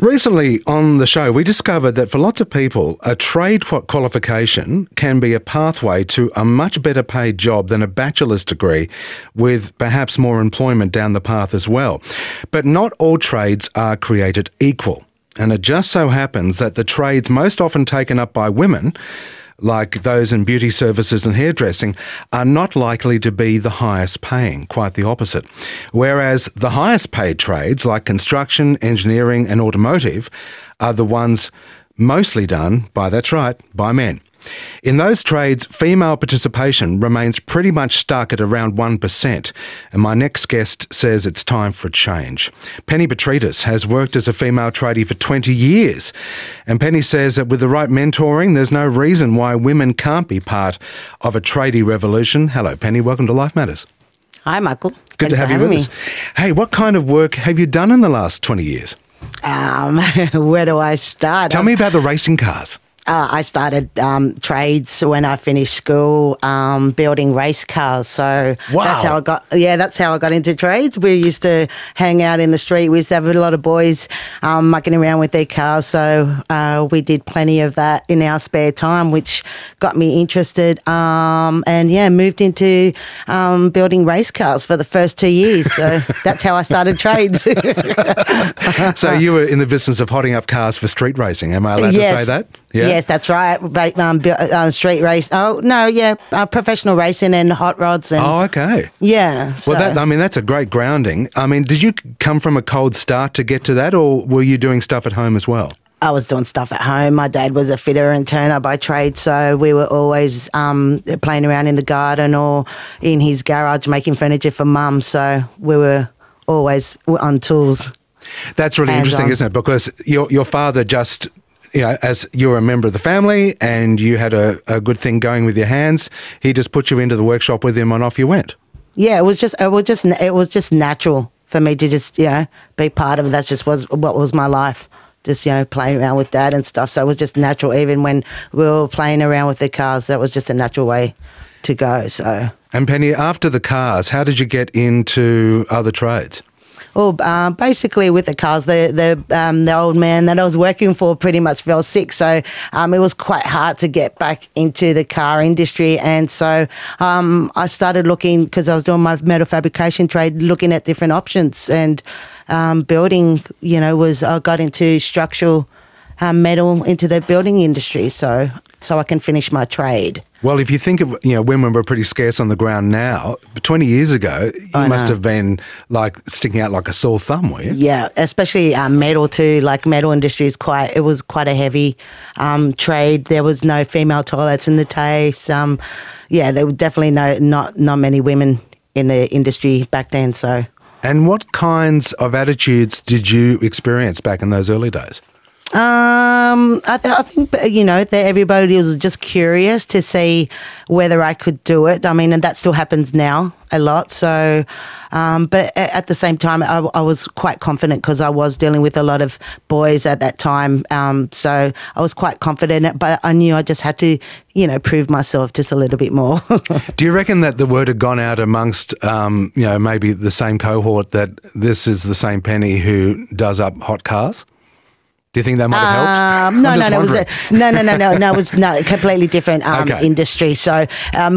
Recently on the show, we discovered that for lots of people, a trade qualification can be a pathway to a much better paid job than a bachelor's degree, with perhaps more employment down the path as well. But not all trades are created equal. And it just so happens that the trades most often taken up by women, like those in beauty services and hairdressing, are not likely to be the highest paying, quite the opposite. Whereas the highest paid trades, like construction, engineering and automotive, are the ones mostly done by, that's right, by men. In those trades, female participation remains pretty much stuck at around 1%, and my next guest says it's time for a change. Penny Petridis has worked as a female tradie for 20 years, and Penny says that with the right mentoring, there's no reason why women can't be part of a tradie revolution. Hello, Penny. Welcome to Life Matters. Hi, Michael. Good to have you with us. Hey, what kind of work have you done in the last 20 years? Where do I start? Tell me about the racing cars. I started trades when I finished school, building race cars. So wow. That's how I got into trades. We used to hang out in the street. We used to have a lot of boys mucking around with their cars. So we did plenty of that in our spare time, which got me interested. Moved into building race cars for the first 2 years. So that's how I started trades. So you were in the business of hotting up cars for street racing. Am I allowed to say that? Yeah. Yes, that's right. Street race. Professional racing and hot rods. And, okay. Yeah. So. Well, that's a great grounding. I mean, did you come from a cold start to get to that, or were you doing stuff at home as well? I was doing stuff at home. My dad was a fitter and turner by trade, so we were always playing around in the garden or in his garage making furniture for Mum. So we were always on tools. That's really interesting, isn't it? Because your father just... as you're a member of the family and you had a good thing going with your hands, he just put you into the workshop with him and off you went. Yeah, it was just natural for me to just, be part of it. That just was what was my life. Just, playing around with Dad and stuff. So it was just natural. Even when we were playing around with the cars, that was just a natural way to go. So. And Penny, after the cars, how did you get into other trades? Well, basically with the cars, the old man that I was working for pretty much fell sick. So it was quite hard to get back into the car industry. And so I started looking, because I was doing my metal fabrication trade, looking at different options. And building, I got into structural metal into the building industry. So I can finish my trade. Well, if you think of, women were pretty scarce on the ground now, 20 years ago, you must have been like sticking out like a sore thumb, were you? Yeah, especially metal too. Like metal industry it was quite a heavy trade. There was no female toilets in the TAFEs. There were definitely not many women in the industry back then. So. And what kinds of attitudes did you experience back in those early days? I think, that everybody was just curious to see whether I could do it. I mean, and that still happens now a lot. So, but at the same time, I was quite confident because I was dealing with a lot of boys at that time. So I was quite confident, but I knew I just had to, prove myself just a little bit more. Do you reckon that the word had gone out amongst, maybe the same cohort that this is the same Penny who does up hot cars? Do you think that might have helped? No, it was completely different industry. So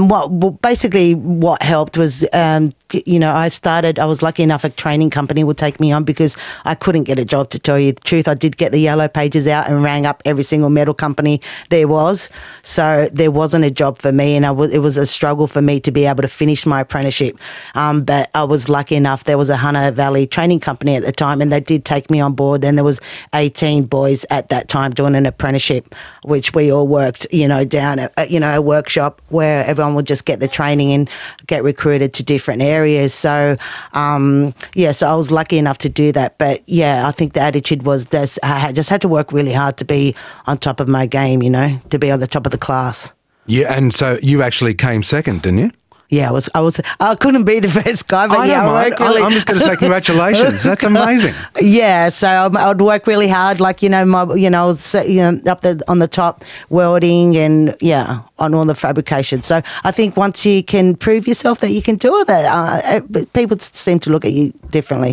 what helped was, I was lucky enough a training company would take me on because I couldn't get a job, to tell you the truth. I did get the yellow pages out and rang up every single metal company there was. So there wasn't a job for me, and it was a struggle for me to be able to finish my apprenticeship. But I was lucky enough. There was a Hunter Valley training company at the time, and they did take me on board. And there was 18 boys at that time doing an apprenticeship, which we all worked, down at, a workshop where everyone would just get the training and get recruited to different areas. So, so I was lucky enough to do that. But I think the attitude was this: I just had to work really hard to be on top of my game, to be on the top of the class. Yeah, and so you actually came second, didn't you? Yeah, I couldn't be the first guy, but I'm just going to say congratulations. That's amazing. Yeah, so I would work really hard, I was up there on the top welding and on all the fabrication. So I think once you can prove yourself that you can do it, people seem to look at you differently.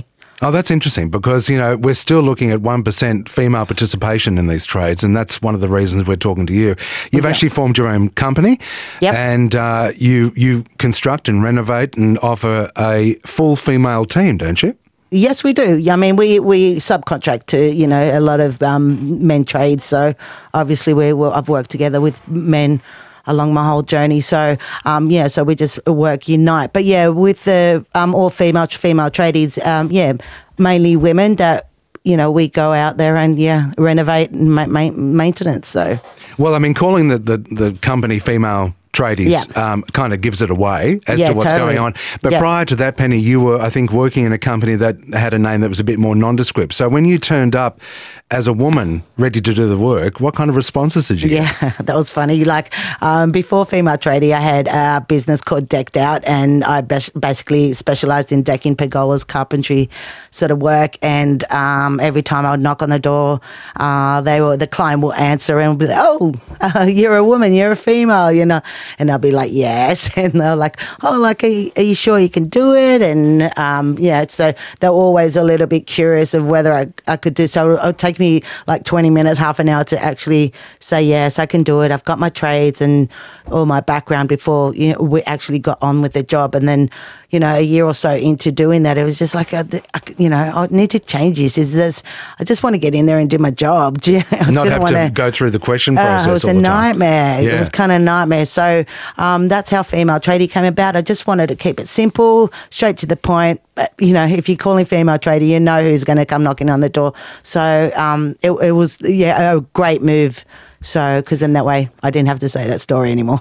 Oh, that's interesting because, we're still looking at 1% female participation in these trades, and that's one of the reasons we're talking to you. You've actually formed your own company, and you construct and renovate and offer a full female team, don't you? Yes, we do. I mean, we subcontract to, a lot of men trades. So obviously I've worked together with men along my whole journey. So, so we just work unite. But with the all female tradies, mainly women that, we go out there and, renovate and maintenance. So, well, I mean, calling the company Female Tradies kind of gives it away as to what's going on. But prior to that, Penny, you were, I think, working in a company that had a name that was a bit more nondescript. So when you turned up as a woman ready to do the work, what kind of responses did you get? Yeah, that was funny. Like before Female Tradie, I had a business called Decked Out, and I basically specialised in decking, pergolas, carpentry sort of work. And every time I would knock on the door, the client will answer and will be like, "Oh, you're a woman, you're a female," And I'll be like, yes. And they're like, oh, like, are you sure you can do it? And, so they're always a little bit curious of whether I could do so. It'll take me like 20 minutes, half an hour to actually say, yes, I can do it. I've got my trades and all my background before, we actually got on with the job. And then, a year or so into doing that, it was just like, I need to change this. I just want to get in there and do my job. Not have to go through the question process. It was a nightmare. Yeah. It was kind of a nightmare. So that's how Female Tradie came about. I just wanted to keep it simple, straight to the point. But, if you're calling Female Tradie, you know who's going to come knocking on the door. So it was, a great move. So, because then that way I didn't have to say that story anymore.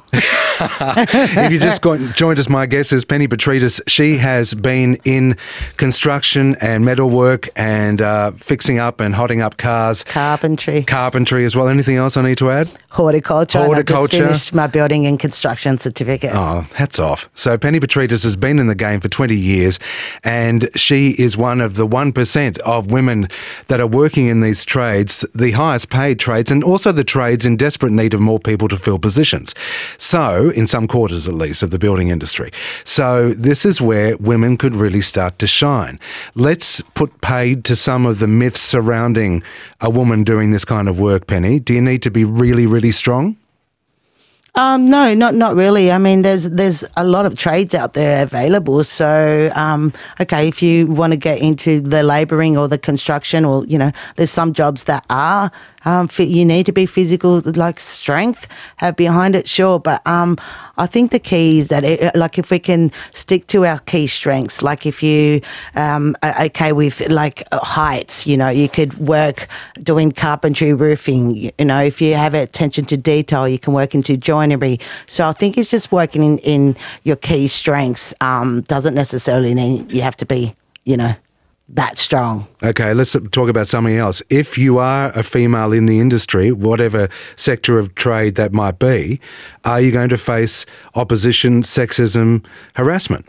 If you just joined us, my guest is Penny Petridis. She has been in construction and metalwork and fixing up and hotting up cars. Carpentry as well. Anything else I need to add? Horticulture. I just finished my building and construction certificate. Oh, hats off. So Penny Petridis has been in the game for 20 years and she is one of the 1% of women that are working in these trades, the highest paid trades, and also the trades in desperate need of more people to fill positions. So, in some quarters at least of the building industry. So this is where women could really start to shine. Let's put paid to some of the myths surrounding a woman doing this kind of work, Penny. Do you need to be really, really strong? No, not really. I mean, there's a lot of trades out there available. So, if you want to get into the labouring or the construction, or there's some jobs that are you need to be physical, like strength behind it, sure. But I think the key is that if we can stick to our key strengths, like if you are okay with like heights, you could work doing carpentry, roofing. If you have attention to detail, you can work into joinery. So I think it's just working in your key strengths. Doesn't necessarily mean you have to be, that strong. Okay, let's talk about something else. If you are a female in the industry, whatever sector of trade that might be, are you going to face opposition, sexism, harassment?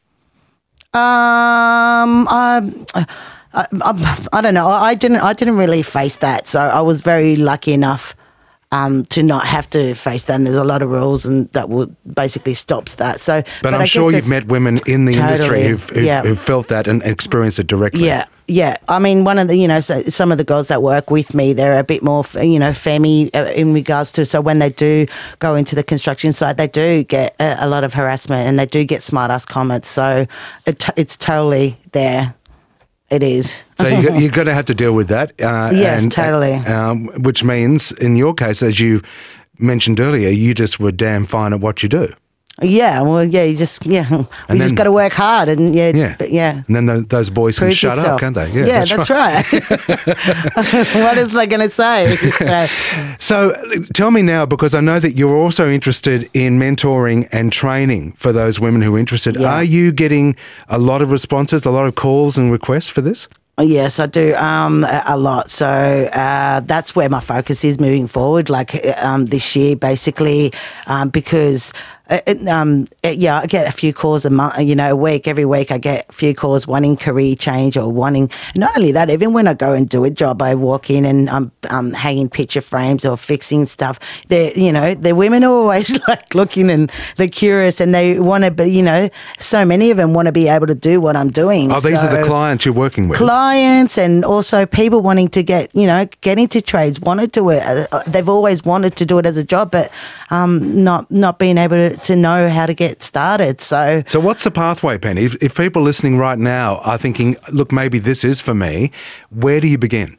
I don't know. I didn't really face that, so I was very lucky enough to not have to face that. And there's a lot of rules and that would basically stops that. So, but I'm sure you've met women in the industry who've felt that and experienced it directly. Yeah. I mean, one of the, some of the girls that work with me, they're a bit more, femmy in regards to, so when they do go into the construction site, they do get a lot of harassment and they do get smart ass comments. So it's totally there. It is. So you're going to have to deal with that. Yes, totally. Which means, in your case, as you mentioned earlier, you just were damn fine at what you do. Yeah, well, you just, we just got to work hard and And then those boys can shut up, can't they? Yeah, that's right. What is they going to say? So tell me now, because I know that you're also interested in mentoring and training for those women who are interested. Yeah. Are you getting a lot of responses, a lot of calls and requests for this? Yes, I do, a lot. So that's where my focus is moving forward, like this year, basically, because Yeah, I get a few calls a month, a week. Every week I get a few calls wanting career change or wanting, not only that, even when I go and do a job, I walk in and I'm hanging picture frames or fixing stuff. The women are always like looking and they're curious and they want to be, so many of them want to be able to do what I'm doing. Oh, these are the clients you're working with? Clients and also people wanting to get into trades, want to do it. They've always wanted to do it as a job, but not being able to know how to get started. So what's the pathway, Penny? If people listening right now are thinking, look, maybe this is for me, where do you begin?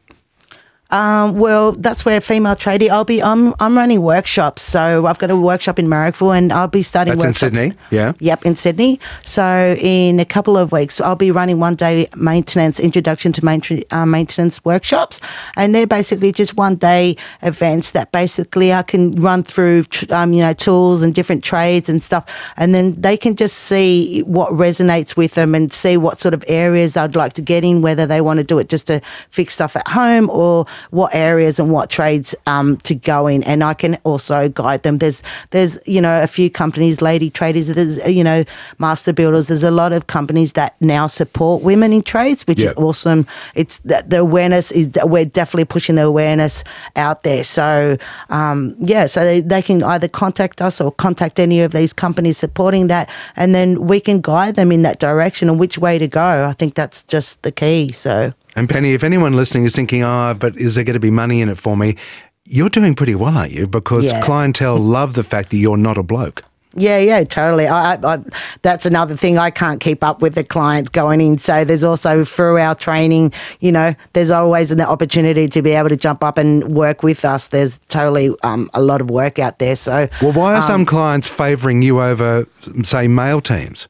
Well, that's where female tradie. I'm running workshops, so I've got a workshop in Marrickville, and I'll be starting. That's workshops. in Sydney, yeah. Yep, in Sydney. So in a couple of weeks, I'll be running 1 day introduction to maintenance workshops, and they're basically just 1 day events that basically I can run through, tools and different trades and stuff, and then they can just see what resonates with them and see what sort of areas I'd like to get in, whether they want to do it just to fix stuff at home or what areas and what trades to go in, and I can also guide them. There's a few companies, lady traders, there's master builders. There's a lot of companies that now support women in trades, which is awesome. It's that the awareness is, we're definitely pushing the awareness out there. So so they can either contact us or contact any of these companies supporting that, and then we can guide them in that direction and which way to go. I think that's just the key. So. And Penny, if anyone listening is thinking, but is there going to be money in it for me? You're doing pretty well, aren't you? Because clientele love the fact that you're not a bloke. Yeah, totally. I that's another thing. I can't keep up with the clients going in. So there's also through our training, there's always an opportunity to be able to jump up and work with us. There's totally a lot of work out there. So, well, why are some clients favouring you over, say, male teams?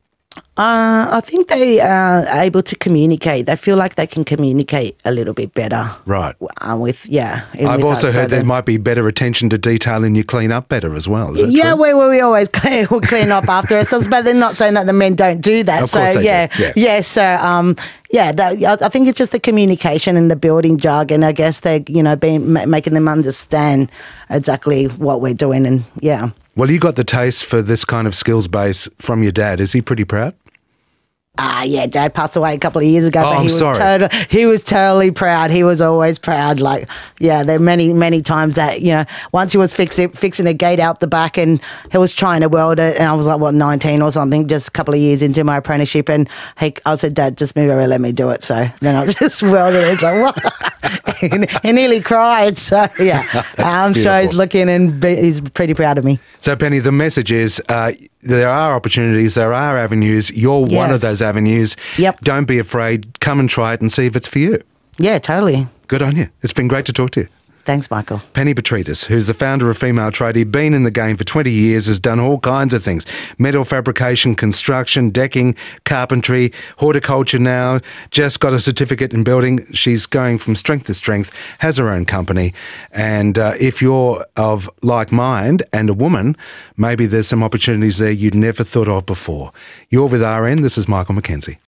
I think they are able to communicate. They feel like they can communicate a little bit better. Right. I've also heard there might be better attention to detail and you clean up better as well. Is that true? We always clean up after ourselves, but they're not saying that the men don't do that. Of course they do. So I think it's just the communication and the building jargon. I guess they're making them understand exactly what we're doing, and Well, you got the taste for this kind of skills base from your dad. Is he pretty proud? Dad passed away a couple of years ago, but sorry. He was totally proud. He was always proud. There are many, many times that, once he was fixing a gate out the back and he was trying to weld it, and I was 19 or something, just a couple of years into my apprenticeship, and I said, Dad, just move over, let me do it. So then I just welded it. It's like, what? He nearly cried. So, I'm sure he's looking and he's pretty proud of me. So, Penny, the message is there are opportunities, there are avenues. You're one of those avenues. Yep. Don't be afraid. Come and try it and see if it's for you. Yeah, totally. Good on you. It's been great to talk to you. Thanks, Michael. Penny Petridis, who's the founder of Female Tradie, been in the game for 20 years, has done all kinds of things. Metal fabrication, construction, decking, carpentry, horticulture now, just got a certificate in building. She's going from strength to strength, has her own company. And if you're of like mind and a woman, maybe there's some opportunities there you'd never thought of before. You're with RN. This is Michael McKenzie.